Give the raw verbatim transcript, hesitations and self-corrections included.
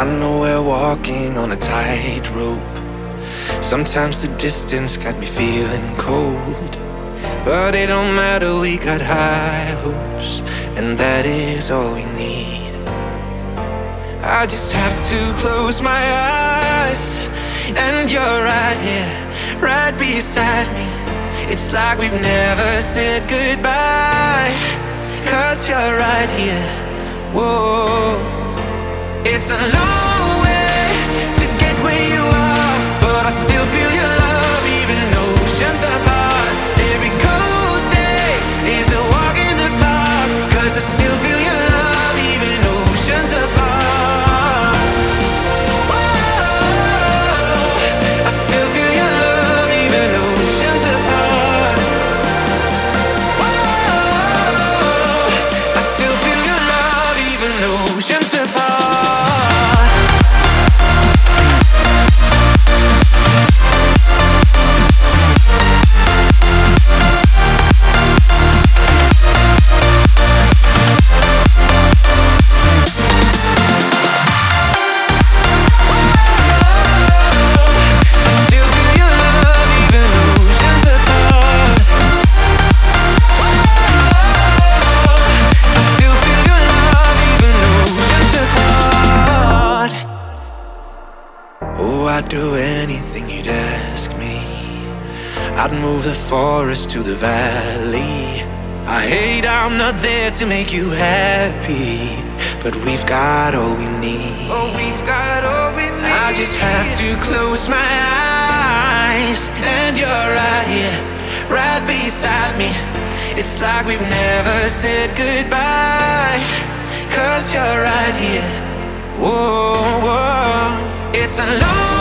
I know we're walking on a tightrope. Sometimes the distance got me feeling cold, but it don't matter, we got high hopes, and that is all we need. I just have to close my eyes, and you're right here, right beside me. It's like we've never said goodbye, 'cause you're right here. Whoa, it's a long way to get where you are, but I still feel your love, even oceans apart. Every cold day is a walk in the park, 'cause I still feel your love, even oceans apart. Whoa, I still feel your love, even oceans apart. Whoa, I still feel your love, even oceans apart. Oh, I'd do anything you'd ask me. I'd move the forest to the valley. I hate I'm not there to make you happy, but we've got all we need. Oh, we've got all we need. I just have to close my eyes, and you're right here, right beside me. It's like we've never said goodbye, 'cause you're right here. Whoa, whoa. It's a long